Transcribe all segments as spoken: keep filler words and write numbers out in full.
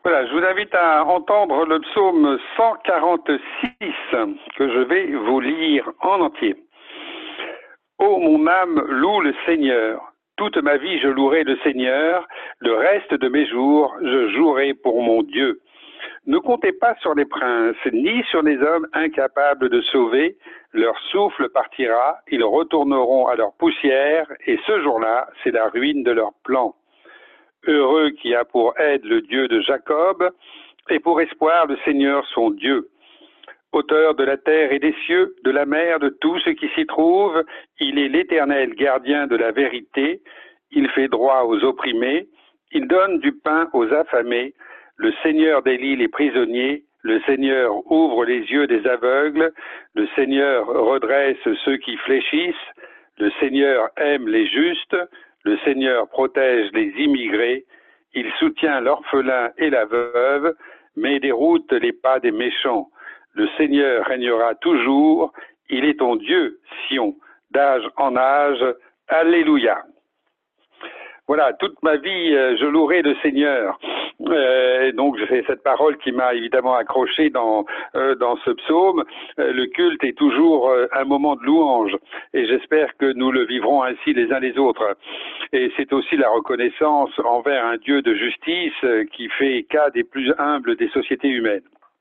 Voilà, je vous invite à entendre le psaume cent quarante-six que je vais vous lire en entier. Ô mon âme, loue le Seigneur. Toute ma vie, je louerai le Seigneur. Le reste de mes jours, je jouerai pour mon Dieu. Ne comptez pas sur les princes, ni sur les hommes incapables de sauver. Leur souffle partira, ils retourneront à leur poussière, et ce jour-là, c'est la ruine de leurs plans. Heureux qui a pour aide le Dieu de Jacob, et pour espoir le Seigneur son Dieu. Auteur de la terre et des cieux, de la mer, de tout ce qui s'y trouve, il est l'Éternel gardien de la vérité, il fait droit aux opprimés, il donne du pain aux affamés, le Seigneur délie les prisonniers, le Seigneur ouvre les yeux des aveugles, le Seigneur redresse ceux qui fléchissent, le Seigneur aime les justes, le Seigneur protège les immigrés, il soutient l'orphelin et la veuve, mais déroute les pas des méchants. Le Seigneur régnera toujours, il est ton Dieu, Sion, d'âge en âge. Alléluia. Voilà, toute ma vie, je louerai le Seigneur. Euh, donc, c'est cette parole qui m'a évidemment accroché dans, euh, dans ce psaume. Euh, le culte est toujours euh, un moment de louange, et j'espère que nous le vivrons ainsi les uns les autres. Et c'est aussi la reconnaissance envers un Dieu de justice euh, qui fait cas des plus humbles des sociétés humaines.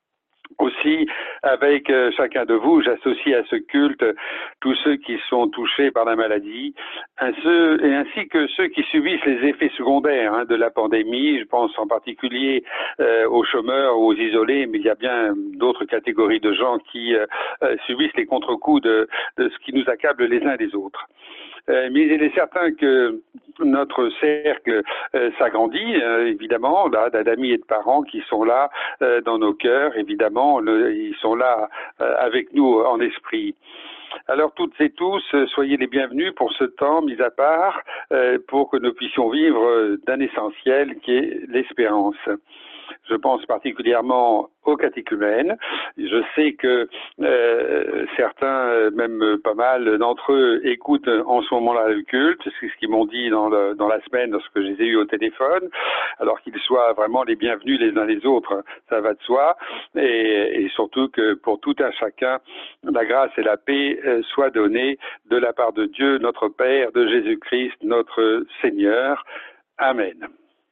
Aussi, avec euh, chacun de vous, j'associe à ce culte tous ceux qui sont touchés par la maladie, ceux, et ainsi que ceux qui subissent les effets secondaires hein, de la pandémie. Je pense en particulier euh, aux chômeurs, aux isolés, mais il y a bien d'autres catégories de gens qui euh, euh, subissent les contre-coups de, de ce qui nous accable les uns les autres. Euh, mais il est certain que notre cercle euh, s'agrandit, euh, évidemment, là, d'amis et de parents qui sont là euh, dans nos cœurs, évidemment, le, ils sont là euh, avec nous en esprit. Alors toutes et tous, soyez les bienvenus pour ce temps mis à part, euh, pour que nous puissions vivre d'un essentiel qui est l'espérance. Je pense particulièrement aux catéchumènes. Je sais que euh, certains, même pas mal d'entre eux, écoutent en ce moment-là le culte. C'est ce qu'ils m'ont dit dans, le, dans la semaine lorsque je les ai eus au téléphone. Alors qu'ils soient vraiment les bienvenus les uns les autres, ça va de soi. Et, et surtout que pour tout un chacun, la grâce et la paix soient données de la part de Dieu, notre Père, de Jésus-Christ, notre Seigneur. Amen.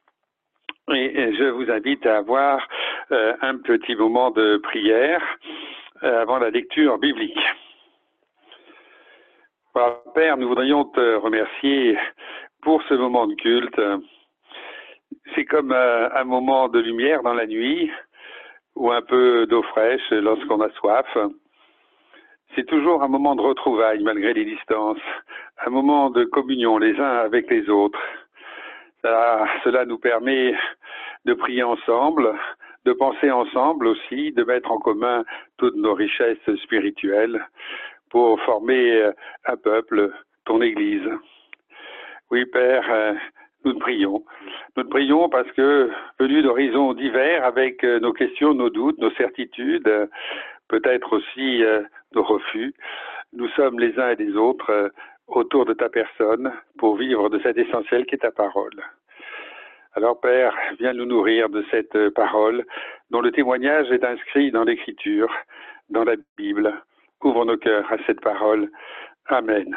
Et je vous invite à avoir euh, un petit moment de prière euh, avant la lecture biblique. Voilà, Père, nous voudrions te remercier pour ce moment de culte. C'est comme euh, un moment de lumière dans la nuit ou un peu d'eau fraîche lorsqu'on a soif. C'est toujours un moment de retrouvailles malgré les distances, un moment de communion les uns avec les autres. Ça, cela nous permet de prier ensemble, de penser ensemble aussi, de mettre en commun toutes nos richesses spirituelles pour former un peuple, ton Église. Oui, Père, nous te prions. Nous te prions parce que, venus d'horizons divers, avec nos questions, nos doutes, nos certitudes, peut-être aussi nos refus, nous sommes les uns et les autres autour de ta personne pour vivre de cet essentiel qui est ta parole. Alors Père, viens nous nourrir de cette parole dont le témoignage est inscrit dans l'Écriture, dans la Bible. Ouvre nos cœurs à cette parole. Amen.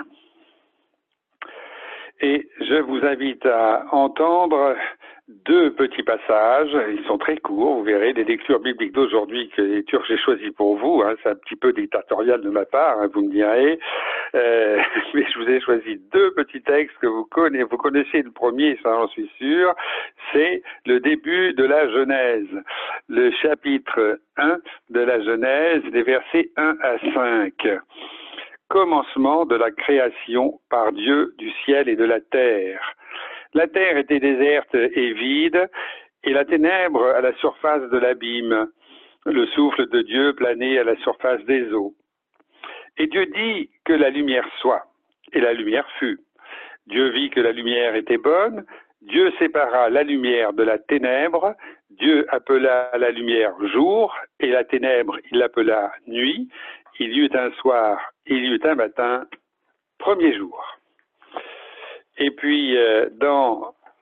Et je vous invite à entendre deux petits passages. Ils sont très courts, vous verrez, les lectures bibliques d'aujourd'hui que les Turcs j'ai choisi pour vous. Hein, c'est un petit peu dictatorial de ma part, hein, vous me direz. Euh, mais je vous ai choisi deux petits textes que vous connaissez. Vous connaissez le premier, ça j'en suis sûr. C'est le début de la Genèse, le chapitre un de la Genèse, les versets un à cinq. Commencement de la création par Dieu du ciel et de la terre. La terre était déserte et vide, et la ténèbre à la surface de l'abîme. Le souffle de Dieu planait à la surface des eaux. Et Dieu dit que la lumière soit, et la lumière fut. Dieu vit que la lumière était bonne, Dieu sépara la lumière de la ténèbre, Dieu appela la lumière jour, et la ténèbre il l'appela nuit. Il y eut un soir, il y eut un matin, premier jour. Et puis, euh, dans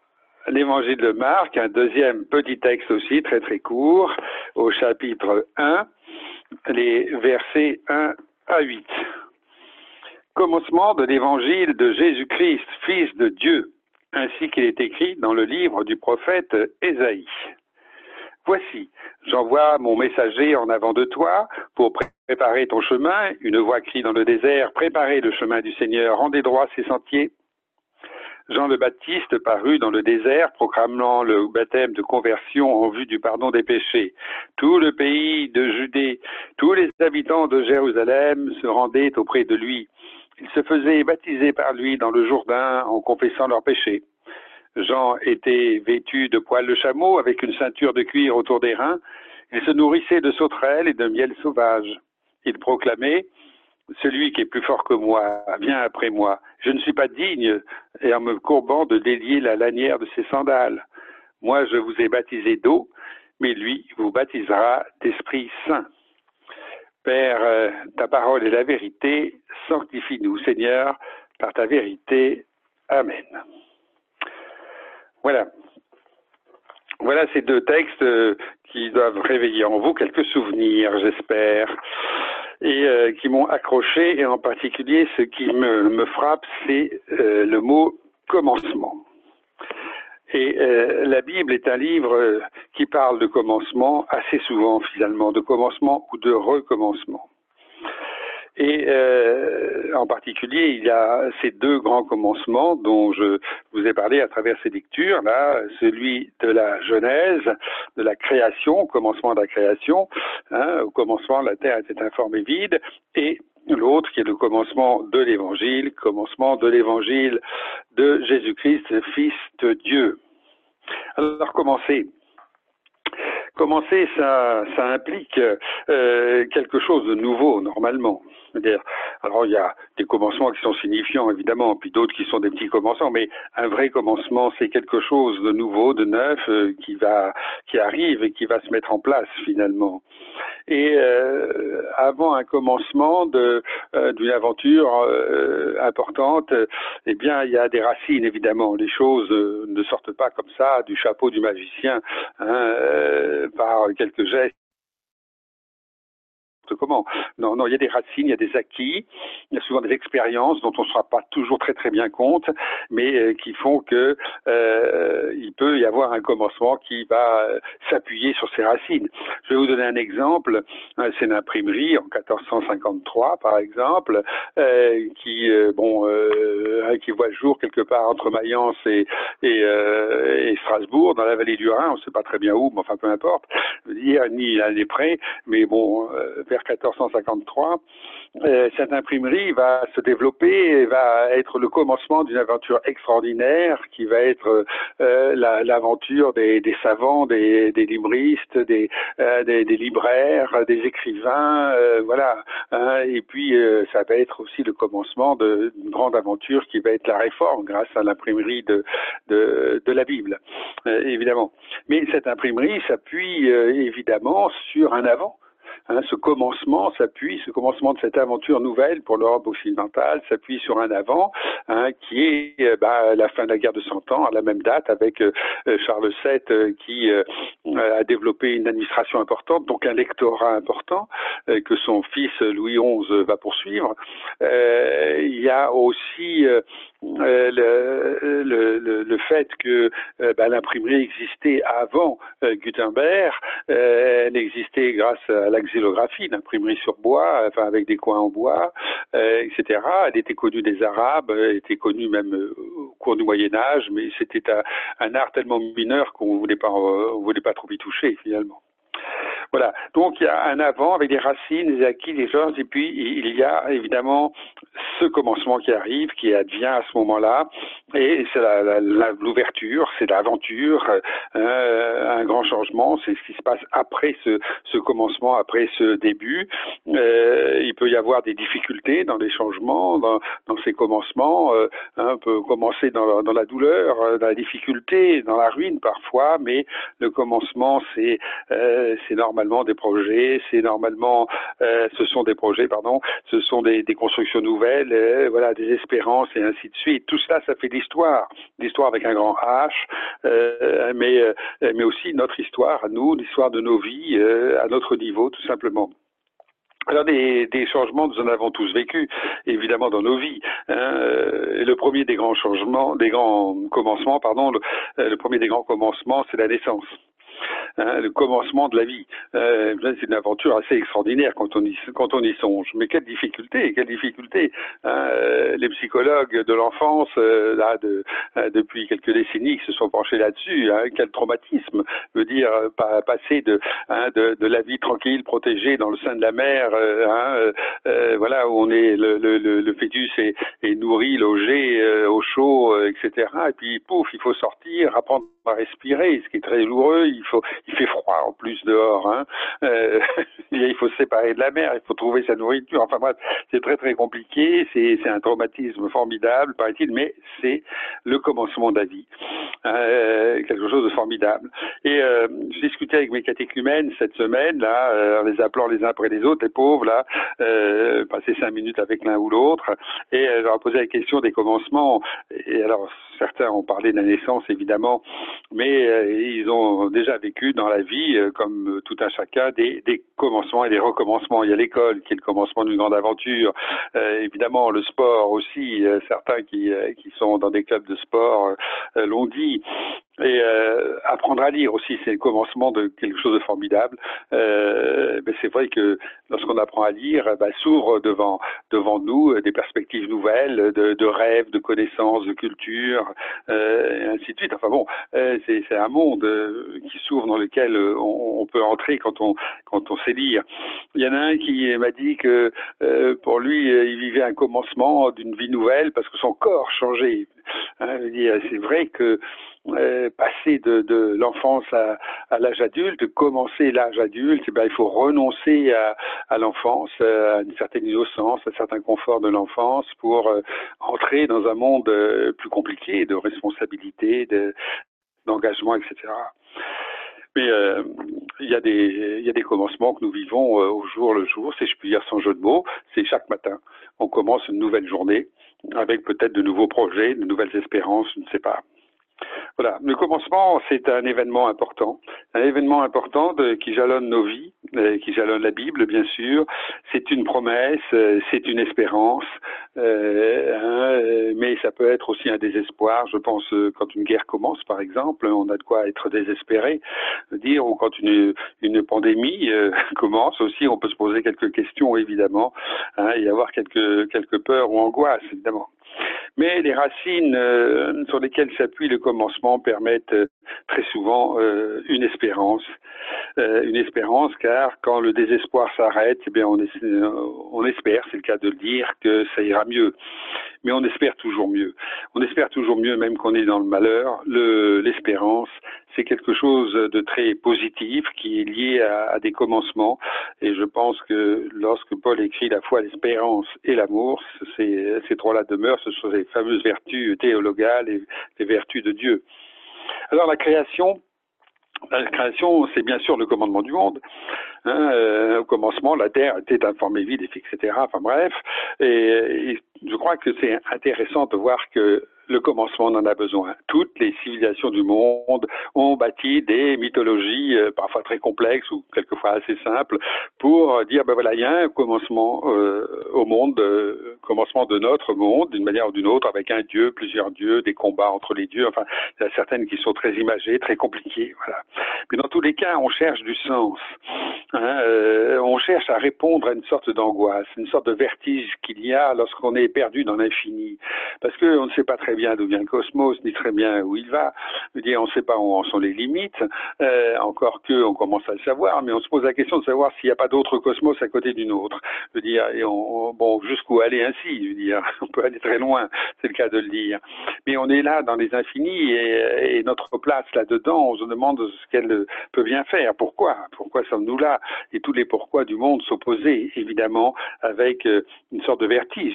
l'évangile de Marc, un deuxième petit texte aussi, très très court, au chapitre un, les versets un à huit. Commencement de l'évangile de Jésus-Christ, Fils de Dieu, ainsi qu'il est écrit dans le livre du prophète Ésaïe. Voici, j'envoie mon messager en avant de toi pour préparer ton chemin. Une voix crie dans le désert, préparez le chemin du Seigneur, rendez droit ses sentiers. Jean le Baptiste parut dans le désert, proclamant le baptême de conversion en vue du pardon des péchés. Tout le pays de Judée, tous les habitants de Jérusalem se rendaient auprès de lui. Ils se faisaient baptiser par lui dans le Jourdain en confessant leurs péchés. Jean était vêtu de poils de chameau avec une ceinture de cuir autour des reins. Il se nourrissait de sauterelles et de miel sauvage. Il proclamait « Celui qui est plus fort que moi vient après moi. Je ne suis pas digne, et en me courbant, de délier la lanière de ses sandales. Moi, je vous ai baptisé d'eau, mais lui vous baptisera d'Esprit Saint. Père, ta parole est la vérité. Sanctifie-nous, Seigneur, par ta vérité. Amen. » Voilà. Voilà ces deux textes qui doivent réveiller en vous quelques souvenirs, j'espère, et euh, qui m'ont accroché, et en particulier ce qui me, me frappe, c'est euh, le mot commencement. Et euh, la Bible est un livre qui parle de commencement assez souvent finalement, de commencement ou de recommencement. Et euh, en particulier, il y a ces deux grands commencements dont je vous ai parlé à travers ces lectures, là, celui de la Genèse, de la création, au commencement de la création, hein, au commencement la terre était informée vide, et l'autre qui est le commencement de l'évangile, commencement de l'évangile de Jésus-Christ, Fils de Dieu. Alors commencer. Commencer, ça, ça implique euh, quelque chose de nouveau, normalement. C'est-à-dire, alors il y a des commencements qui sont signifiants, évidemment, puis d'autres qui sont des petits commencements, mais un vrai commencement, c'est quelque chose de nouveau, de neuf, euh, qui va, qui arrive et qui va se mettre en place, finalement. Et euh, avant un commencement de, euh, d'une aventure euh, importante, euh, eh bien, il y a des racines, évidemment. Les choses euh, ne sortent pas comme ça du chapeau du magicien, hein, euh, par quelques gestes. Comment? Non, non, il y a des racines, il y a des acquis, il y a souvent des expériences dont on ne se rend pas toujours très très bien compte, mais euh, qui font que euh, il peut y avoir un commencement qui va euh, s'appuyer sur ces racines. Je vais vous donner un exemple. C'est une imprimerie en quatorze cent cinquante-trois, par exemple, euh, qui euh, bon, euh, qui voit le jour quelque part entre Mayence et, et, euh, et Strasbourg, dans la vallée du Rhin. On ne sait pas très bien où, mais enfin peu importe. Je veux dire, ni l'année près, mais bon. Euh, vers quatorze cent cinquante-trois, euh, cette imprimerie va se développer et va être le commencement d'une aventure extraordinaire qui va être euh, la, l'aventure des, des savants, des, des libristes, des, euh, des, des libraires, des écrivains, euh, voilà. Hein, et puis euh, ça va être aussi le commencement d'une grande aventure qui va être la réforme grâce à l'imprimerie de, de, de la Bible, euh, évidemment. Mais cette imprimerie s'appuie euh, évidemment sur un avant. Hein, ce commencement s'appuie, ce commencement de cette aventure nouvelle pour l'Europe occidentale s'appuie sur un avant, hein, qui est euh, bah, la fin de la guerre de Cent Ans, à la même date, avec euh, Charles sept euh, qui euh, a développé une administration importante, donc un lectorat important, euh, que son fils Louis onze va poursuivre. Euh, il y a aussi euh, euh, le, le, le, le fait que euh, bah, l'imprimerie existait avant euh, Gutenberg, euh, elle existait grâce à la xylographie, l'imprimerie sur bois, enfin avec des coins en bois, euh, et cetera. Elle était connue des Arabes, elle était connue même euh, au cours du Moyen Âge, mais c'était un, un art tellement mineur qu'on voulait pas, euh, on voulait pas trop y toucher finalement. Voilà, donc il y a un avant avec des racines, des acquis, des choses, et puis il y a évidemment ce commencement qui arrive, qui advient à ce moment-là, et c'est la, la, la, l'ouverture, c'est l'aventure, euh, un grand changement, c'est ce qui se passe après ce, ce commencement, après ce début. Euh, il peut y avoir des difficultés dans les changements, dans, dans ces commencements, euh, on peut commencer dans, dans la douleur, dans la difficulté, dans la ruine parfois, mais le commencement, c'est, euh, c'est normal. normalement des projets, c'est normalement, euh, ce sont des projets, pardon, ce sont des, des constructions nouvelles, euh, voilà, des espérances et ainsi de suite. Tout ça, ça fait l'histoire, l'histoire avec un grand H, euh, mais, euh, mais aussi notre histoire à nous, l'histoire de nos vies euh, à notre niveau, tout simplement. Alors des, des changements, nous en avons tous vécu, évidemment dans nos vies. Hein. Et le premier des grands changements, des grands commencements, pardon, le, le premier des grands commencements, c'est la naissance. Hein, le commencement de la vie. Euh, c'est une aventure assez extraordinaire quand on y, quand on y songe. Mais quelle difficulté, quelle difficulté. Hein, euh, les psychologues de l'enfance, euh, là, de, euh, depuis quelques décennies, qui se sont penchés là-dessus. Hein, quel traumatisme, veut dire euh, pas, passer de, hein, de, de la vie tranquille, protégée dans le sein de la mère, euh, hein, euh, euh, voilà, où on est le, le, le, le fœtus est, est nourri, logé, euh, au chaud, euh, et cetera. Et puis pouf, il faut sortir, apprendre à respirer, ce qui est très douloureux. Il faut, il fait froid en plus dehors. Hein. Euh, il faut se séparer de la mer, il faut trouver sa nourriture. Enfin bref, c'est très très compliqué. C'est, c'est un traumatisme formidable, paraît-il, mais c'est le commencement de la vie. Euh, quelque chose de formidable. Et euh, j'ai discuté avec mes catéchumènes cette semaine, là, euh, en les appelant les uns après les autres, les pauvres, là, euh, passer cinq minutes avec l'un ou l'autre, et euh, je leur ai posé la question des commencements. Et alors, certains ont parlé de la naissance, évidemment, mais euh, ils ont déjà vécu dans la vie, euh, comme tout un chacun, des, des commencements et des recommencements. Il y a l'école qui est le commencement d'une grande aventure, euh, évidemment le sport aussi, euh, certains qui, euh, qui sont dans des clubs de sport euh, l'ont dit. Et euh, apprendre à lire aussi, c'est le commencement de quelque chose de formidable. Euh, mais c'est vrai que lorsqu'on apprend à lire, bah, s'ouvrent devant devant nous des perspectives nouvelles, de, de rêves, de connaissances, de culture, euh, et ainsi de suite. Enfin bon, euh, c'est, c'est un monde euh, qui s'ouvre dans lequel on, on peut entrer quand on quand on sait lire. Il y en a un qui m'a dit que euh, pour lui, il vivait un commencement d'une vie nouvelle parce que son corps changeait. Hein, je veux dire, c'est vrai que Euh, passer de, de l'enfance à, à l'âge adulte, commencer l'âge adulte, eh bien, il faut renoncer à, à l'enfance, à une certaine innocence, à certains conforts de l'enfance pour euh, entrer dans un monde euh, plus compliqué de responsabilité, de, d'engagement, et cetera. Mais euh, il y a des il y a des commencements que nous vivons euh, au jour le jour, si je puis dire sans jeu de mots. C'est chaque matin, on commence une nouvelle journée avec peut-être de nouveaux projets, de nouvelles espérances, je ne sais pas. Voilà, le commencement, c'est un événement important, un événement important de, qui jalonne nos vies, euh, qui jalonne la Bible, bien sûr. C'est une promesse, euh, c'est une espérance, euh, hein, mais ça peut être aussi un désespoir. Je pense euh, quand une guerre commence, par exemple, on a de quoi être désespéré, dire, ou quand une, une pandémie euh, commence aussi, on peut se poser quelques questions, évidemment, hein, et avoir quelques quelques peurs ou angoisses, évidemment. Mais les racines euh, sur lesquelles s'appuie le commencement permettent euh, très souvent euh, une espérance. Euh, une espérance car quand le désespoir s'arrête, eh bien on, es, on espère, c'est le cas de le dire, que ça ira mieux. Mais on espère toujours mieux. On espère toujours mieux même qu'on est dans le malheur. Le, l'espérance, c'est quelque chose de très positif qui est lié à, à des commencements. Et je pense que lorsque Paul écrit la foi, l'espérance et l'amour, ces, ces trois-là demeurent, ce sont les fameuses vertus théologales et les vertus de Dieu. Alors la création, la création, c'est bien sûr le commandement du monde. Hein, euh, au commencement, la Terre était informée, vide, et cetera. Enfin bref, et, et je crois que c'est intéressant de voir que le commencement en a besoin. Toutes les civilisations du monde ont bâti des mythologies euh, parfois très complexes ou quelquefois assez simples pour dire ben voilà, il y a un commencement euh, au monde, euh, commencement de notre monde d'une manière ou d'une autre avec un dieu, plusieurs dieux, des combats entre les dieux. Enfin, il y a certaines qui sont très imagées, très compliquées. Voilà. Mais dans tous les cas, on cherche du sens. Hein, euh, on cherche à répondre à une sorte d'angoisse, une sorte de vertige qu'il y a lorsqu'on est perdu dans l'infini. Parce qu'on ne sait pas très bien d'où vient le cosmos, ni très bien où il va. Je veux dire, on ne sait pas où en sont les limites, euh, encore que on commence à le savoir, mais on se pose la question de savoir s'il n'y a pas d'autre cosmos à côté d'une autre. Je veux dire, et on, bon, jusqu'où aller ainsi, je veux dire, on peut aller très loin, c'est le cas de le dire. Mais on est là dans les infinis et, et notre place là-dedans, on se demande ce qu'elle peut bien faire. Pourquoi Pourquoi sommes-nous là? Et tous les pourquoi du monde s'opposaient, évidemment, avec une sorte de vertige.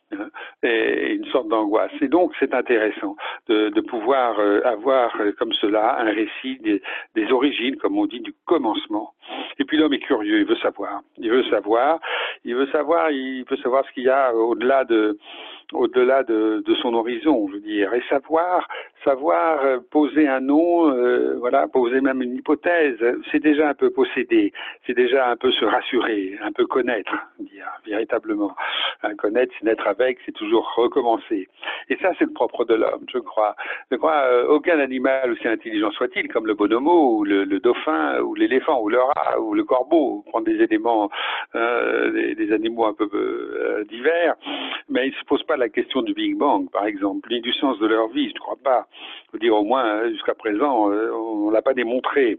hein, et une sorte d'angoisse. Et donc, c'est intéressant de, de pouvoir euh, avoir euh, comme cela un récit des, des origines, comme on dit, du commencement. Et puis l'homme est curieux, il veut savoir. Il veut savoir, il veut savoir, il veut savoir ce qu'il y a au-delà de au-delà de, de son horizon, je veux dire, et savoir, savoir euh, poser un nom, euh, voilà, poser même une hypothèse, c'est déjà un peu posséder, c'est déjà un peu se rassurer, un peu connaître, dire véritablement. Hein, connaître, c'est naître avec, c'est toujours recommencer. Et ça, c'est le propre de l'homme, je crois. Je crois euh, aucun animal, aussi intelligent soit-il, comme le bonomo, ou le, le dauphin, ou l'éléphant, ou le rat, ou le corbeau, prendre des éléments, euh, des, des animaux un peu euh, divers, mais ils ne se posent pas la question du Big Bang, par exemple, ni du sens de leur vie, je ne crois pas. Je veux dire, au moins, jusqu'à présent, euh, on ne l'a pas démontré.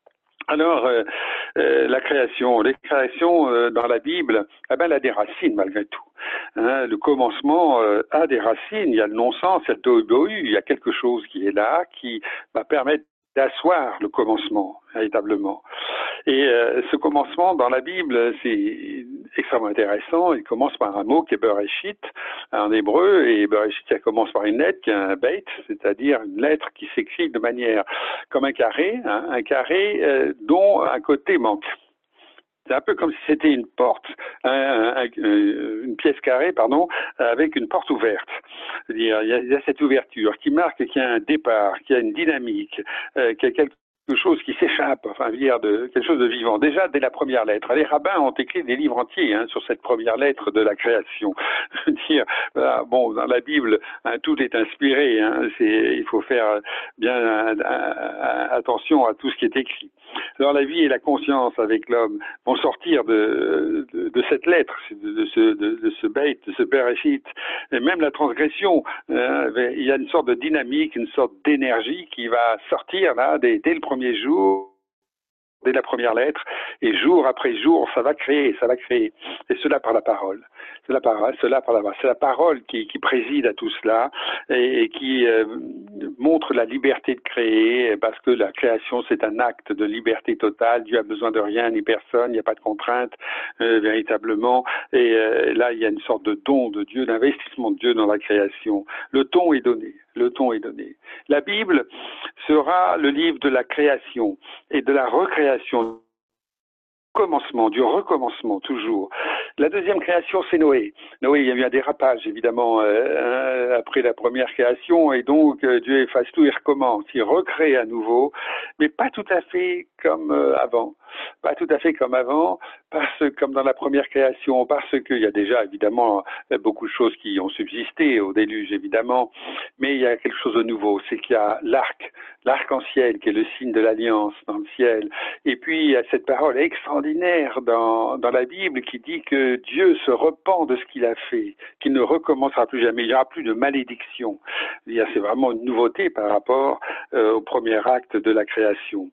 Alors, euh, euh, la création, les créations euh, dans la Bible, eh ben, elle a des racines malgré tout. Hein, le commencement euh, a des racines, il y a le non-sens, il y a le tohu, il y a quelque chose qui est là, qui va permettre d'asseoir le commencement, véritablement. Et euh, ce commencement dans la Bible, c'est extrêmement intéressant. Il commence par un mot qui est Bereshit en hébreu, et Bereshit, ça commence par une lettre qui est un beit, c'est-à-dire une lettre qui s'écrit de manière comme un carré, hein, un carré euh, dont un côté manque. C'est un peu comme si c'était une porte, un, un, une pièce carrée, pardon, avec une porte ouverte. C'est-à-dire, il y a, il y a cette ouverture qui marque qu'il y a un départ, qu'il y a une dynamique, euh, qu'il y a quelque chose qui s'échappe, enfin, dire de quelque chose de vivant. Déjà, dès la première lettre. Les rabbins ont écrit des livres entiers hein, sur cette première lettre de la création. Je veux dire, voilà, bon, dans la Bible, hein, tout est inspiré. Hein, c'est, il faut faire bien un, un, attention à tout ce qui est écrit. Alors, la vie et la conscience avec l'homme vont sortir de, de, de cette lettre, de, de ce, de, de ce beit, de ce bereshit, et même la transgression. Hein, il y a une sorte de dynamique, une sorte d'énergie qui va sortir là dès, dès le premier jour, dès la première lettre, et jour après jour, ça va créer, ça va créer. Et cela par la parole. C'est la parole, cela par la parole. C'est la parole qui, qui préside à tout cela et, et qui euh, montre la liberté de créer, parce que la création, c'est un acte de liberté totale. Dieu a besoin de rien ni personne, il n'y a pas de contrainte euh, véritablement. Et euh, là, il y a une sorte de don de Dieu, d'investissement de Dieu dans la création. Le ton est donné. Le ton est donné. La Bible sera le livre de la création et de la recréation, commencement, du recommencement, toujours. La deuxième création, c'est Noé. Noé, il y a eu un dérapage, évidemment, euh, après la première création, et donc euh, Dieu efface tout, il recommence, il recrée à nouveau, mais pas tout à fait comme euh, avant. Pas tout à fait comme avant, parce comme dans la première création, parce qu'il y a déjà, évidemment, beaucoup de choses qui ont subsisté au déluge, évidemment, mais il y a quelque chose de nouveau, c'est qu'il y a l'arc, l'arc-en-ciel, qui est le signe de l'alliance dans le ciel, et puis il y a cette parole extraordinaire dans, dans la Bible qui dit que Dieu se repent de ce qu'il a fait, qu'il ne recommencera plus jamais, il n'y aura plus de malédiction. C'est vraiment une nouveauté par rapport euh, au premier acte de la création.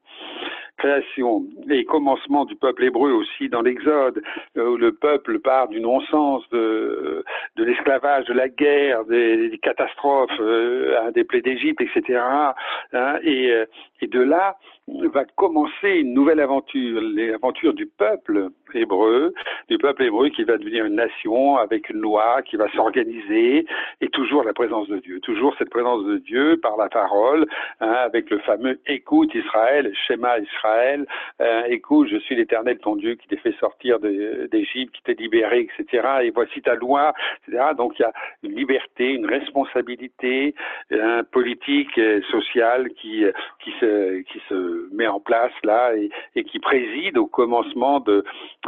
Création et commencement du peuple hébreu aussi dans l'Exode, où le peuple part du non-sens, de, de l'esclavage, de la guerre, des, des catastrophes, euh, des plaies d'Égypte, et cetera. Hein, et, et de là va commencer une nouvelle aventure, l'aventure du peuple hébreu, du peuple hébreu qui va devenir une nation avec une loi qui va s'organiser, et toujours la présence de Dieu, toujours cette présence de Dieu par la parole, hein, avec le fameux « Écoute Israël », « Shema Israël euh, »,« Écoute, je suis l'Éternel ton Dieu qui t'ai fait sortir d'Égypte, qui t'ai libéré, et cetera. Et voici ta loi, et cetera. Donc il y a une liberté, une responsabilité hein, politique, et sociale qui, qui, se, qui se met en place là et, et qui préside au commencement de,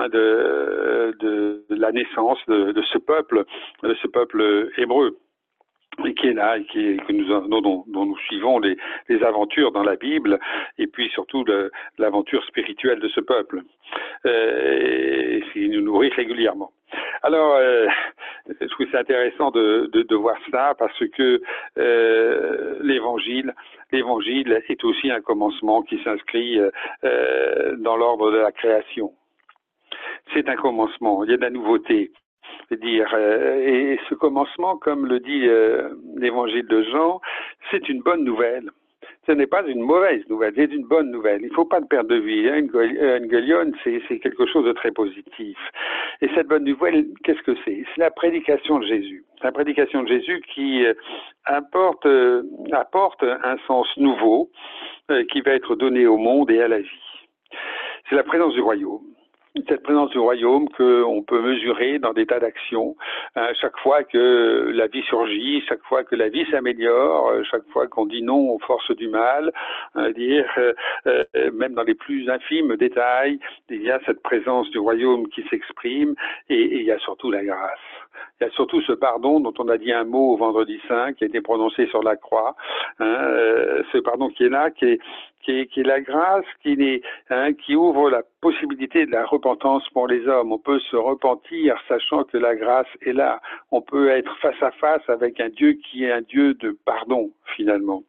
de, de, de la naissance de, de ce peuple, de ce peuple hébreu. Et qui est là, et qui est, que nous, dont, dont nous suivons les, les aventures dans la Bible, et puis surtout le, l'aventure spirituelle de ce peuple, euh, et qui nous nourrit régulièrement. Alors, euh, je trouve c'est intéressant de, de, de voir ça, parce que euh, l'évangile, l'évangile est aussi un commencement qui s'inscrit euh, dans l'ordre de la création. C'est un commencement, il y a de la nouveauté. C'est-à-dire, euh, et ce commencement, comme le dit euh, l'évangile de Jean, c'est une bonne nouvelle. Ce n'est pas une mauvaise nouvelle, c'est une bonne nouvelle. Il ne faut pas le perdre de vue. Hein. Une, une gueulionne, c'est, c'est quelque chose de très positif. Et cette bonne nouvelle, qu'est-ce que c'est? C'est la prédication de Jésus. la prédication de Jésus qui apporte, apporte un sens nouveau qui va être donné au monde et à la vie. C'est la présence du royaume. Cette présence du royaume qu'on peut mesurer dans des tas d'actions, hein, chaque fois que la vie surgit, chaque fois que la vie s'améliore, chaque fois qu'on dit non aux forces du mal, hein, dire euh, euh, même dans les plus infimes détails, il y a cette présence du royaume qui s'exprime et, et il y a surtout la grâce. Il y a surtout ce pardon dont on a dit un mot au vendredi saint, qui a été prononcé sur la croix, hein, euh, ce pardon qui est là, qui est, qui est, qui est la grâce, qui, est, hein, qui ouvre la possibilité de la repentance pour les hommes. On peut se repentir sachant que la grâce est là. On peut être face à face avec un Dieu qui est un Dieu de pardon, finalement.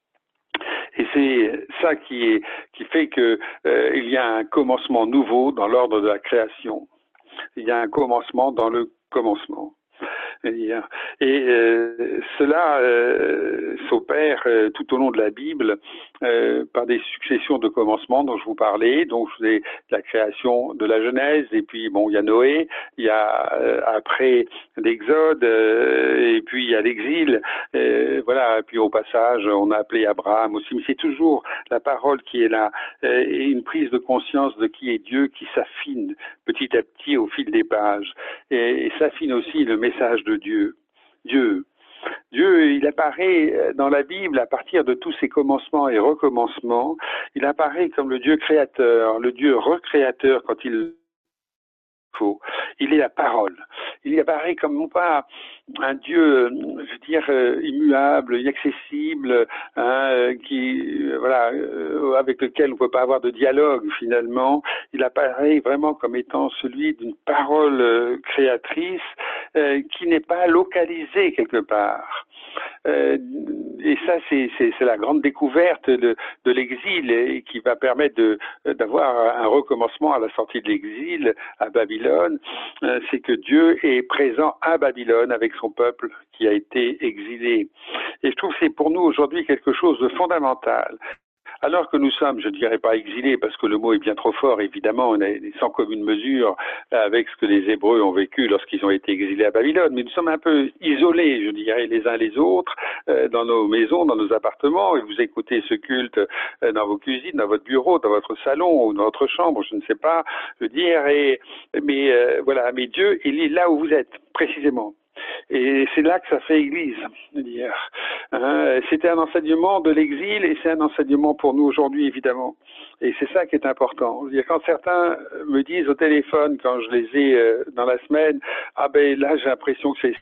Et c'est ça qui, est, qui fait qu'il euh, y a un commencement nouveau dans l'ordre de la création. Il y a un commencement dans le commencement. Et euh, cela euh, s'opère euh, tout au long de la Bible euh, par des successions de commencements dont je vous parlais. Donc, c'est la création de la Genèse, et puis bon, il y a Noé, il y a euh, après l'Exode, euh, et puis il y a l'exil. Euh, voilà. Et puis au passage, on a appelé Abraham aussi. Mais c'est toujours la parole qui est là, euh, et une prise de conscience de qui est Dieu qui s'affine petit à petit au fil des pages. Et, et s'affine aussi le message de Dieu. Dieu. Dieu, il apparaît dans la Bible à partir de tous ces commencements et recommencements. Il apparaît comme le Dieu créateur, le Dieu recréateur quand il faut. Il est la parole. Il apparaît comme non pas un Dieu, je veux dire, immuable, inaccessible, hein, qui, voilà, avec lequel on ne peut pas avoir de dialogue finalement. Il apparaît vraiment comme étant celui d'une parole créatrice euh, qui n'est pas localisée quelque part. Euh, et ça, c'est la grande découverte de, de l'exil et qui va permettre d'avoir un recommencement à la sortie de l'exil à Babylone. Euh, c'est que Dieu est présent à Babylone avec son peuple qui a été exilé. Et je trouve que c'est pour nous aujourd'hui quelque chose de fondamental. Alors que nous sommes, je ne dirais pas exilés, parce que le mot est bien trop fort, évidemment, on est sans commune mesure avec ce que les Hébreux ont vécu lorsqu'ils ont été exilés à Babylone, mais nous sommes un peu isolés, je dirais, les uns les autres, euh, dans nos maisons, dans nos appartements, et vous écoutez ce culte euh, dans vos cuisines, dans votre bureau, dans votre salon, ou dans votre chambre, je ne sais pas, je veux dire, et, mais euh, voilà, mais Dieu, il est là où vous êtes, précisément. Et c'est là que ça fait Église, dire. Hein, c'était un enseignement de l'exil et c'est un enseignement pour nous aujourd'hui, évidemment. Et c'est ça qui est important. Dire, quand certains me disent au téléphone, quand je les ai euh, dans la semaine, ah ben là j'ai l'impression que c'est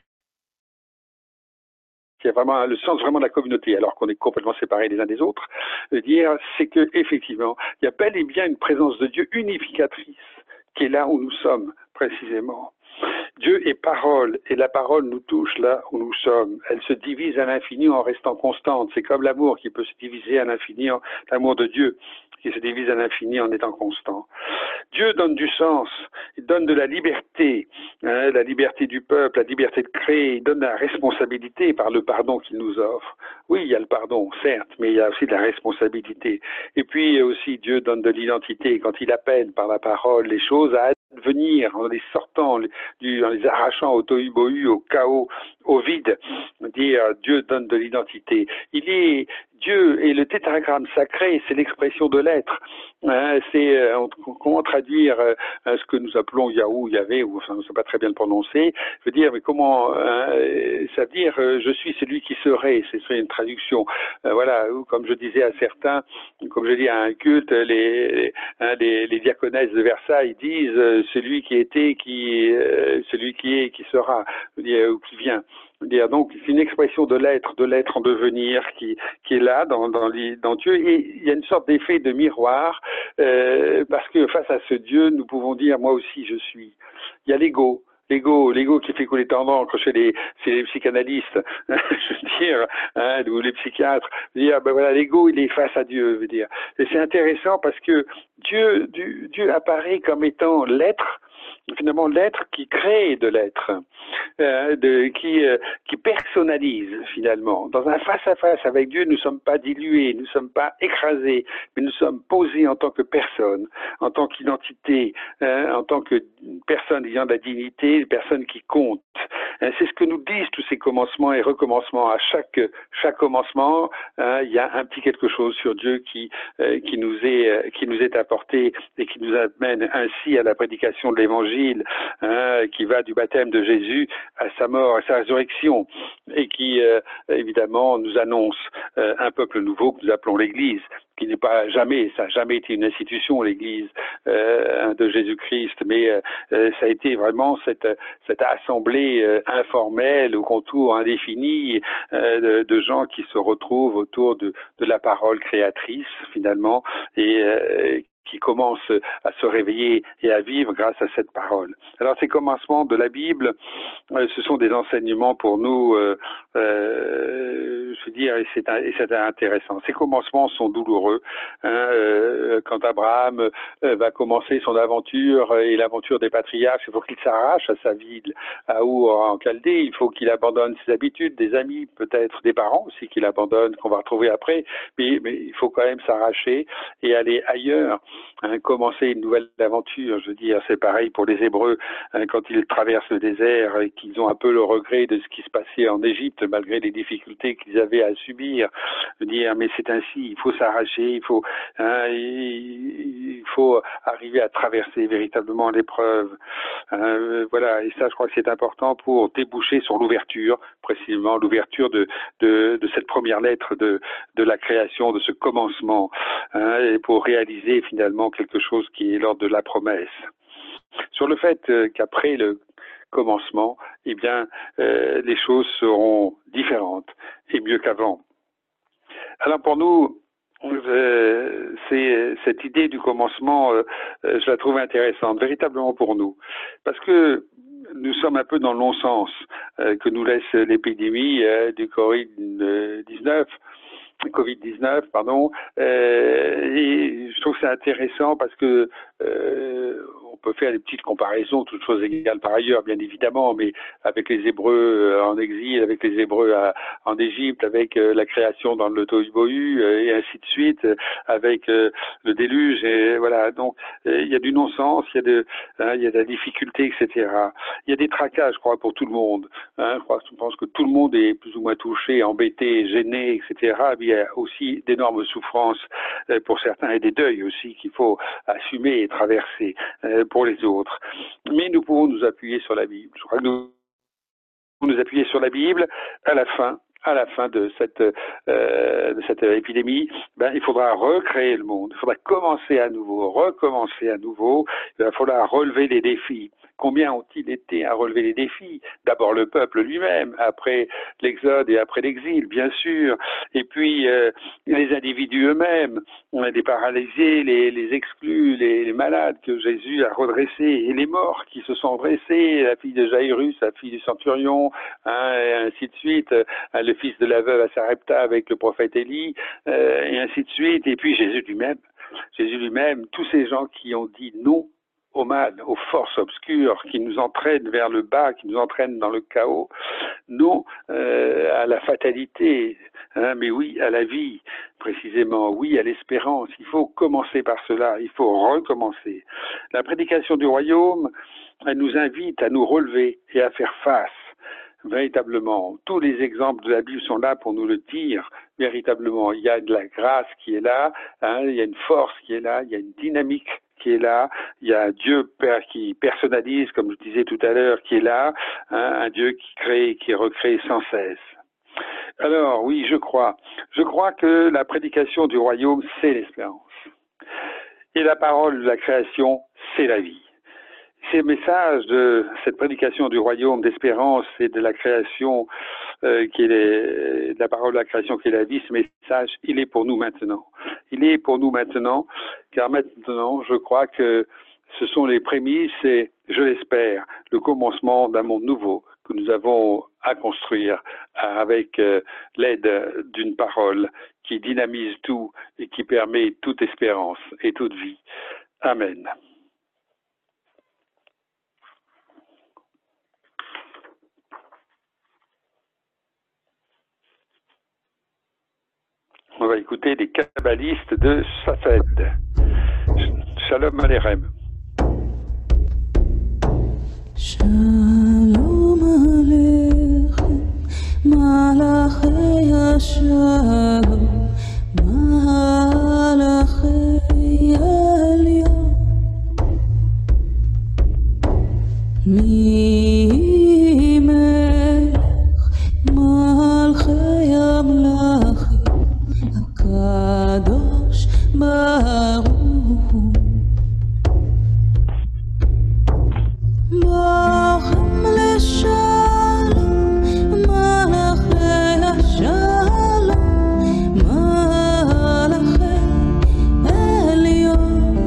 qu'il y a vraiment le sens vraiment de la communauté, alors qu'on est complètement séparés les uns des autres, de dire c'est que effectivement, il y a bel et bien une présence de Dieu unificatrice qui est là où nous sommes précisément. Dieu est parole, et la parole nous touche là où nous sommes. Elle se divise à l'infini en restant constante. C'est comme l'amour qui peut se diviser à l'infini, l'amour de Dieu qui se divise à l'infini en étant constant. Dieu donne du sens, il donne de la liberté, hein, la liberté du peuple, la liberté de créer, il donne la responsabilité par le pardon qu'il nous offre. Oui, il y a le pardon, certes, mais il y a aussi de la responsabilité. Et puis aussi, Dieu donne de l'identité quand il appelle par la parole les choses à advenir, en les sortant, en les arrachant au tohu-bohu, au chaos, au vide. Dire Dieu donne de l'identité. Il est Dieu et le tétragramme sacré, c'est l'expression de l'être. Hein, c'est euh, comment traduire euh, ce que nous appelons Yahou, Yahvé, ou enfin, on ne sait pas très bien le prononcer. Je veux dire, mais comment euh, ça veut dire euh, je suis celui qui serait. Ce serait une traduction. Euh, voilà, ou comme je disais à certains, comme je dis à un culte, les les, hein, les, les diaconesses de Versailles disent euh, celui qui était, qui euh, celui qui est, qui sera, je veux dire, ou qui vient. Donc, c'est une expression de l'être, de l'être en devenir qui, qui est là dans, dans, dans Dieu. Et il y a une sorte d'effet de miroir, euh, parce que face à ce Dieu, nous pouvons dire, moi aussi, je suis. Il y a l'ego. L'ego, l'ego qui fait couler tant d'encre chez les, chez les psychanalystes, je veux dire, hein, ou les psychiatres. Je veux dire, ben voilà, l'ego, il est face à Dieu, je veux dire. Et c'est intéressant parce que Dieu, Dieu, Dieu apparaît comme étant l'être. finalement l'être qui crée de l'être, euh, de, qui, euh, qui personnalise finalement. Dans un face-à-face avec Dieu, nous ne sommes pas dilués, nous ne sommes pas écrasés, mais nous sommes posés en tant que personne, en tant qu'identité, hein, en tant que personne ayant de la dignité, personne qui compte. Hein, c'est ce que nous disent tous ces commencements et recommencements. À chaque, chaque commencement, hein, il y a un petit quelque chose sur Dieu qui, euh, qui, nous est, euh, qui nous est apporté et qui nous amène ainsi à la prédication de l'Évangile, hein, qui va du baptême de Jésus à sa mort, à sa résurrection, et qui, euh, évidemment, nous annonce euh, un peuple nouveau que nous appelons l'Église, qui n'est pas jamais, ça n'a jamais été une institution, l'Église euh, de Jésus-Christ, mais euh, ça a été vraiment cette, cette assemblée euh, informelle, au contour indéfini, euh, de, de gens qui se retrouvent autour de, de la parole créatrice, finalement, et euh, qui commence à se réveiller et à vivre grâce à cette parole. Alors ces commencements de la Bible, euh, ce sont des enseignements pour nous, euh, euh, je veux dire, et c'est, et c'est intéressant. Ces commencements sont douloureux. Hein, euh, quand Abraham euh, va commencer son aventure et l'aventure des patriarches, il faut qu'il s'arrache à sa ville, à Our en Chaldée, il faut qu'il abandonne ses habitudes, des amis, peut-être des parents aussi qu'il abandonne, qu'on va retrouver après, mais, mais il faut quand même s'arracher et aller ailleurs. Hein, commencer une nouvelle aventure, je veux dire, c'est pareil pour les Hébreux, hein, quand ils traversent le désert et qu'ils ont un peu le regret de ce qui se passait en Égypte, malgré les difficultés qu'ils avaient à subir. Je veux dire, mais c'est ainsi, il faut s'arracher, il faut, hein, il faut arriver à traverser véritablement l'épreuve. Hein, voilà, et ça, je crois que c'est important pour déboucher sur l'ouverture, précisément l'ouverture de, de, de cette première lettre de, de la création, de ce commencement, hein, et pour réaliser finalement quelque chose qui est l'ordre de la promesse. Sur le fait euh, qu'après le commencement, eh bien, euh, les choses seront différentes et mieux qu'avant. Alors pour nous, euh, c'est, cette idée du commencement, euh, je la trouve intéressante, véritablement pour nous, parce que nous sommes un peu dans le non-sens euh, que nous laisse l'épidémie euh, du covid dix-neuf. covid dix-neuf, pardon, euh, et je trouve que c'est intéressant parce que euh, on peut faire des petites comparaisons, toutes choses égales par ailleurs, bien évidemment, mais avec les Hébreux en exil, avec les Hébreux à, en Égypte, avec euh, la création dans le Tohu-Bohu, euh, et ainsi de suite, euh, avec euh, le déluge, et voilà. Donc, euh, il y a du non-sens, il y a de, hein, il y a de la difficulté, et cetera. Il y a des tracas, je crois, pour tout le monde. Hein, je, crois, je pense que tout le monde est plus ou moins touché, embêté, gêné, et cetera. Mais il y a aussi d'énormes souffrances euh, pour certains et des deuils aussi qu'il faut assumer et traverser euh, pour les autres. Mais nous pouvons nous appuyer sur la Bible. Je crois que nous pouvons nous appuyer sur la Bible à la fin. À la fin de cette, euh, de cette épidémie, ben, il faudra recréer le monde. Il faudra commencer à nouveau, recommencer à nouveau. Il va falloir relever les défis. Combien ont-ils été à relever les défis? D'abord le peuple lui-même, après l'exode et après l'exil, bien sûr. Et puis euh, les individus eux-mêmes, on a des paralysés, les, les exclus, les, les malades que Jésus a redressés, et les morts qui se sont dressés, la fille de Jairus, la fille du centurion, hein, et ainsi de suite, hein, le fils de la veuve à Sarepta avec le prophète Élie, euh, et ainsi de suite. Et puis Jésus lui-même, Jésus lui-même, tous ces gens qui ont dit non au mal, aux forces obscures qui nous entraînent vers le bas, qui nous entraînent dans le chaos, non euh, à la fatalité, hein, mais oui à la vie, précisément, oui à l'espérance. Il faut commencer par cela, il faut recommencer. La prédication du royaume, elle nous invite à nous relever et à faire face. Véritablement, tous les exemples de la Bible sont là pour nous le dire. Véritablement, il y a de la grâce qui est là, hein, il y a une force qui est là, il y a une dynamique qui est là, il y a un Dieu qui personnalise, comme je disais tout à l'heure, qui est là, hein, un Dieu qui crée, qui recrée sans cesse. Alors oui, je crois, je crois que la prédication du royaume, c'est l'espérance. Et la parole de la création, c'est la vie. Ces messages de cette prédication du royaume, d'espérance et de la création, euh, qui est les, de la parole de la création qui est la vie, ce message, il est pour nous maintenant. Il est pour nous maintenant, car maintenant, je crois que ce sont les prémices et, je l'espère, le commencement d'un monde nouveau que nous avons à construire avec euh, l'aide d'une parole qui dynamise tout et qui permet toute espérance et toute vie. Amen. On va écouter les kabbalistes de Safed. Shalom Aleichem. Shalom Aleichem, Malachei Shalom, Malachei Elyon. Mi melech malchei amlachim, HaKadosh Baruch Hu. Bochem leshalom, malachei Shalom, Malachei Elyon.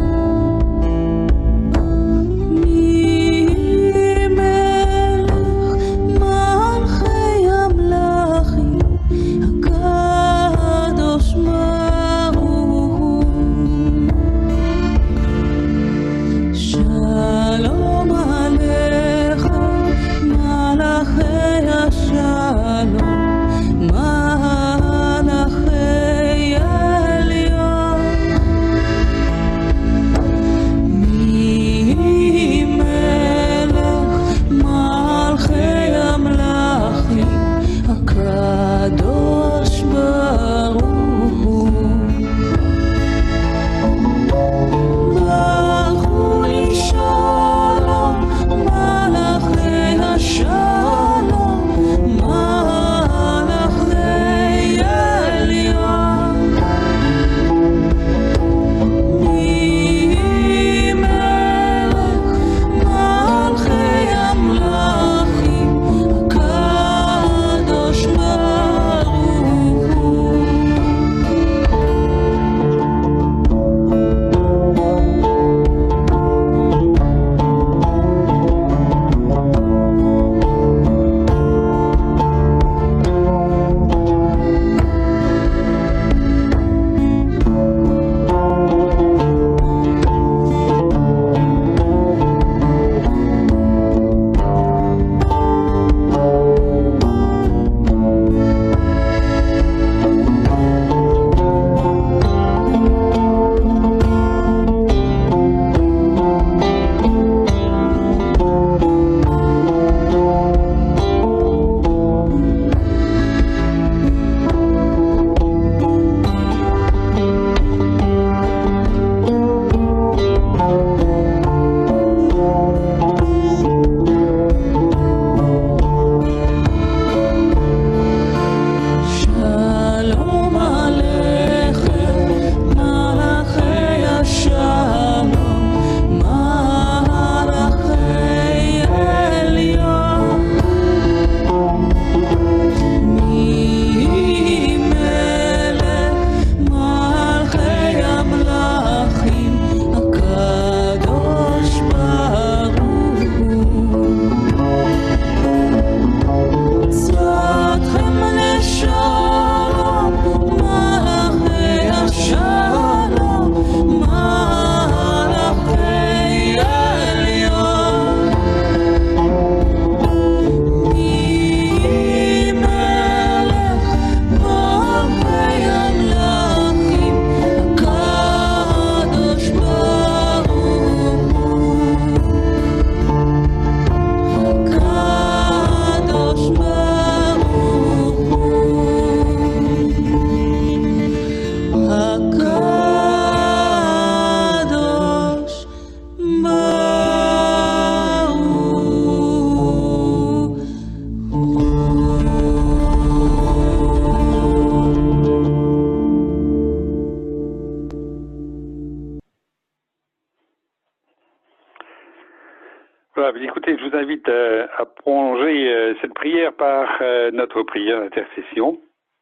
Voilà, écoutez, je vous invite euh, à prolonger euh, cette prière par euh, notre prière d'intercession,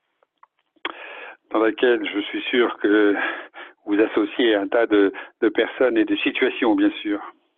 dans laquelle je suis sûr que vous associez un tas de, de personnes et de situations, bien sûr.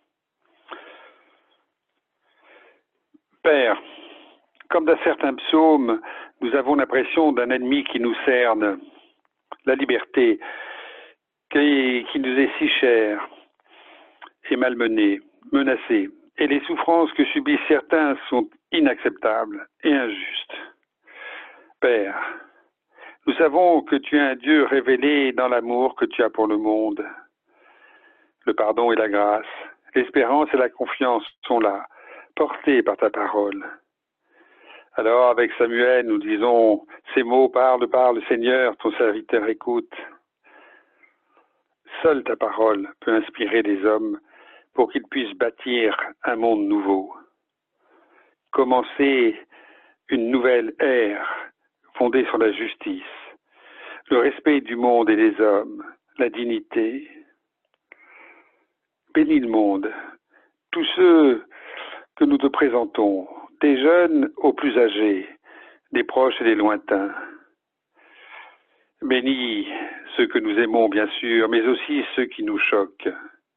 Père, comme dans certains psaumes, nous avons l'impression d'un ennemi qui nous cerne, la liberté, qui, qui nous est si chère, et malmenée, menacée. Et les souffrances que subissent certains sont inacceptables et injustes. Père, Nous savons que tu es un Dieu révélé dans l'amour que tu as pour le monde. Le pardon et la grâce, l'espérance et la confiance sont là, portés par ta parole. Alors, avec Samuel, nous disons ces mots, parle, parle, Seigneur, ton serviteur écoute. Seule ta parole peut inspirer les hommes pour qu'ils puissent bâtir un monde nouveau. Commencer une nouvelle ère fondée sur la justice, le respect du monde et des hommes, la dignité. Bénis le monde, tous ceux que nous te présentons, des jeunes aux plus âgés, des proches et des lointains. Bénis ceux que nous aimons, bien sûr, mais aussi ceux qui nous choquent.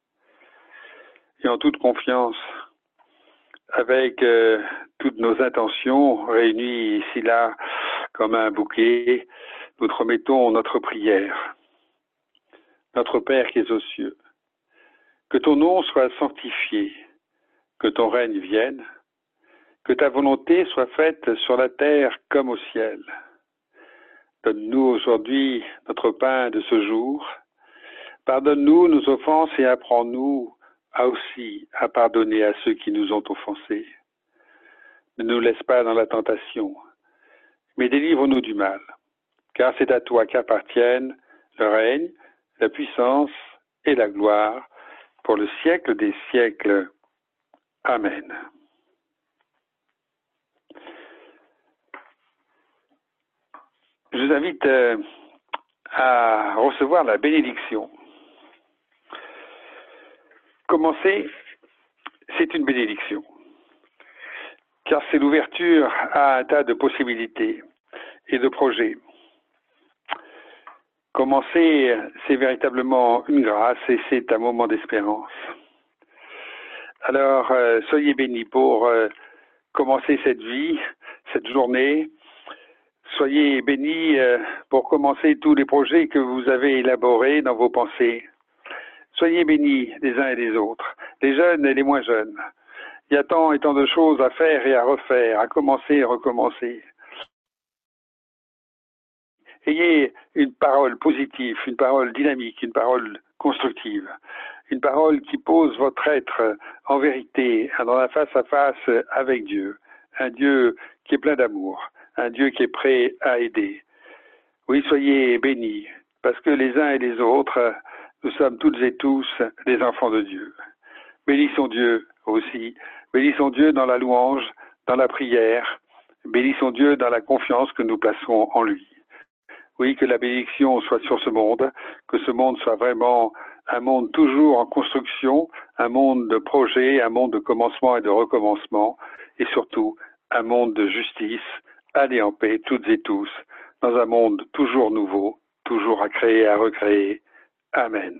Et en toute confiance, avec euh, toutes nos intentions réunies ici là comme un bouquet, nous te remettons notre prière. Notre Père qui es aux cieux, que ton nom soit sanctifié, que ton règne vienne, que ta volonté soit faite sur la terre comme au ciel. Donne-nous aujourd'hui notre pain de ce jour. Pardonne-nous nos offenses et apprends-nous à aussi à pardonner à ceux qui nous ont offensés. Ne nous laisse pas dans la tentation, mais délivre-nous du mal, car c'est à toi qu'appartiennent le règne, la puissance et la gloire pour le siècle des siècles. Amen. Je vous invite euh, à recevoir la bénédiction. Commencer, c'est une bénédiction, car c'est l'ouverture à un tas de possibilités et de projets. Commencer, c'est véritablement une grâce et c'est un moment d'espérance. Alors, euh, soyez bénis pour euh, commencer cette vie, cette journée. Soyez bénis euh, pour commencer tous les projets que vous avez élaborés dans vos pensées. Soyez bénis les uns et les autres, les jeunes et les moins jeunes. Il y a tant et tant de choses à faire et à refaire, à commencer et recommencer. Ayez une parole positive, une parole dynamique, une parole constructive, une parole qui pose votre être en vérité, dans la face à face avec Dieu, un Dieu qui est plein d'amour, un Dieu qui est prêt à aider. Oui, soyez bénis, parce que les uns et les autres, nous sommes toutes et tous des enfants de Dieu. Bénissons Dieu aussi, bénissons Dieu dans la louange, dans la prière, bénissons Dieu dans la confiance que nous placerons en lui. Oui, que la bénédiction soit sur ce monde, que ce monde soit vraiment un monde toujours en construction, un monde de projets, un monde de commencement et de recommencement, et surtout un monde de justice. Allez en paix, toutes et tous, dans un monde toujours nouveau, toujours à créer, à recréer. Amen.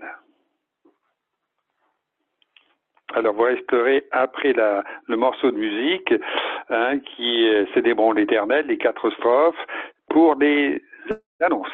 Alors vous resterez après la, le morceau de musique hein, qui euh, célébrons l'Éternel, les quatre strophes, pour les annonces.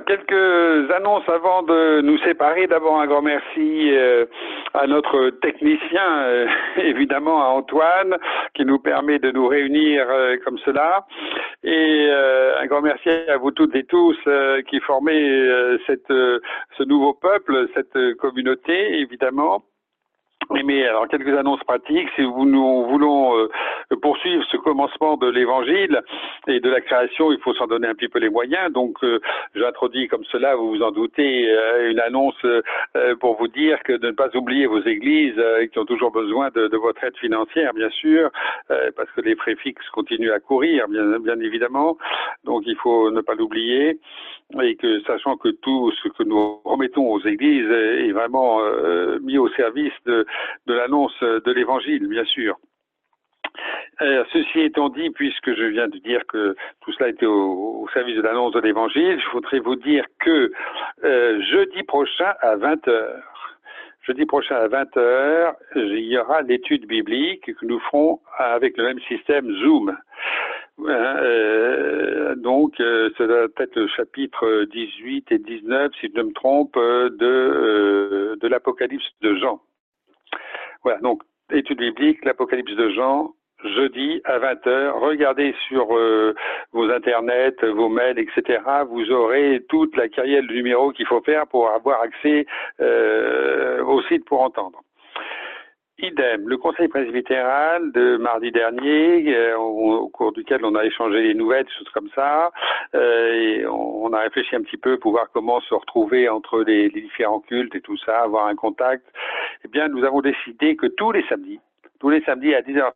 quelques annonces avant de nous séparer. D'abord, un grand merci euh, à notre technicien, euh, évidemment à Antoine, qui nous permet de nous réunir euh, comme cela. Et euh, un grand merci à vous toutes et tous euh, qui formez euh, cette, euh, ce nouveau peuple, cette communauté, évidemment. Mais alors, quelques annonces pratiques. Si vous nous voulons euh, poursuivre ce commencement de l'évangile et de la création, il faut s'en donner un petit peu les moyens. Donc, euh, j'introduis comme cela, vous vous en doutez, euh, une annonce euh, pour vous dire que de ne pas oublier vos églises euh, qui ont toujours besoin de, de votre aide financière, bien sûr, euh, parce que les frais fixes continuent à courir, bien, bien évidemment. Donc, il faut ne pas l'oublier. Et que, sachant que tout ce que nous remettons aux églises est vraiment euh, mis au service de, de l'annonce de l'évangile, bien sûr. Euh, ceci étant dit, puisque je viens de dire que tout cela était au, au service de l'annonce de l'évangile, je voudrais vous dire que euh, jeudi prochain à vingt heures, jeudi prochain à vingt heures, il y aura l'étude biblique que nous ferons avec le même système Zoom. Euh, donc, euh, ça doit être le chapitre dix-huit et dix-neuf, si je ne me trompe, de, euh, de l'Apocalypse de Jean. Voilà, donc, étude biblique, l'Apocalypse de Jean, jeudi à vingt heures. Regardez sur euh, vos internets, vos mails, et cetera. Vous aurez toute la kyrielle de numéros qu'il faut faire pour avoir accès euh, au site pour entendre. Idem, le conseil presbytéral de mardi dernier, euh, au, au cours duquel on a échangé les nouvelles, des choses comme ça, euh, et on, on a réfléchi un petit peu pour voir comment se retrouver entre les, les différents cultes et tout ça, avoir un contact. Eh bien, nous avons décidé que tous les samedis, tous les samedis à dix heures,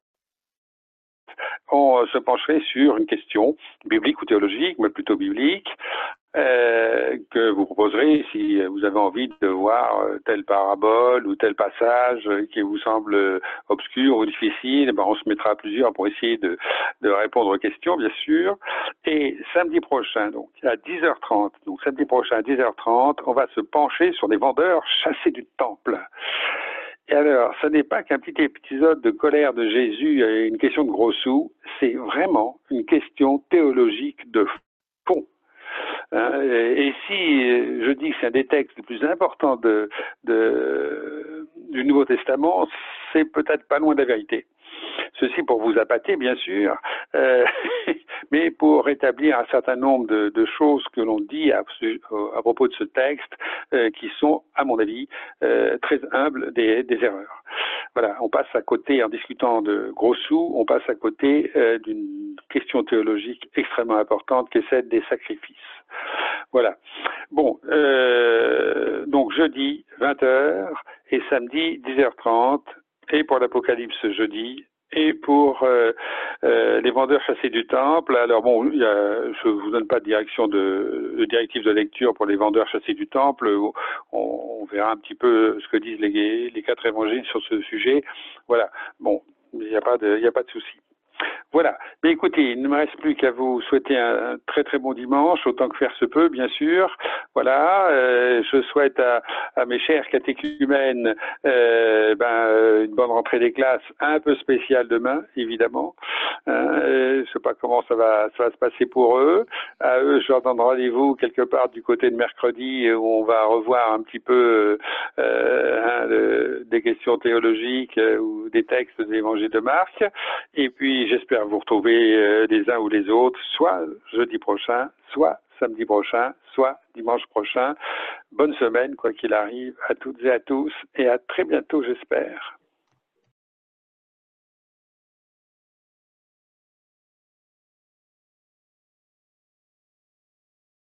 on se pencherait sur une question biblique ou théologique, mais plutôt biblique, euh, que vous proposerez si vous avez envie de voir telle parabole ou tel passage qui vous semble obscur ou difficile. Ben on se mettra à plusieurs pour essayer de, de répondre aux questions, bien sûr. Et samedi prochain, donc à dix heures trente, donc samedi prochain à dix heures trente, on va se pencher sur les vendeurs chassés du temple. Et alors, ce n'est pas qu'un petit épisode de colère de Jésus et une question de gros sous, c'est vraiment une question théologique de fond. Hein, et, et si je dis que c'est un des textes les plus importants de, de, du Nouveau Testament, c'est peut-être pas loin de la vérité. Ceci pour vous appâter, bien sûr, euh, mais pour rétablir un certain nombre de, de choses que l'on dit à, à propos de ce texte, euh, qui sont, à mon avis, euh, très humbles des, des erreurs. Voilà, on passe à côté, en discutant de gros sous, on passe à côté euh, d'une question théologique extrêmement importante qui est celle des sacrifices. Voilà. Bon, euh, donc jeudi, vingt heures, et samedi, dix heures trente, et pour l'Apocalypse jeudi, et pour euh, euh, les vendeurs chassés du temple. Alors bon, il y a, je vous donne pas de direction de, de directive de lecture pour les vendeurs chassés du temple. On, on verra un petit peu ce que disent les, les quatre évangiles sur ce sujet. Voilà. Bon, il n'y a pas de, il n'y a pas de souci. Voilà. Mais écoutez, il ne me reste plus qu'à vous souhaiter un, un très très bon dimanche, autant que faire se peut, bien sûr. Voilà. Euh, je souhaite à, à mes chers catéchumènes euh, ben, une bonne rentrée des classes, un peu spéciale demain, évidemment. Euh, je ne sais pas comment ça va, ça va se passer pour eux. À eux, je leur donne rendez-vous quelque part du côté de mercredi où on va revoir un petit peu euh, hein, le, des questions théologiques euh, ou des textes de l'évangile de Marc. Et puis, j'espère vous retrouver euh, les uns ou les autres, soit jeudi prochain, soit samedi prochain, soit dimanche prochain. Bonne semaine, quoi qu'il arrive, à toutes et à tous, et à très bientôt, j'espère.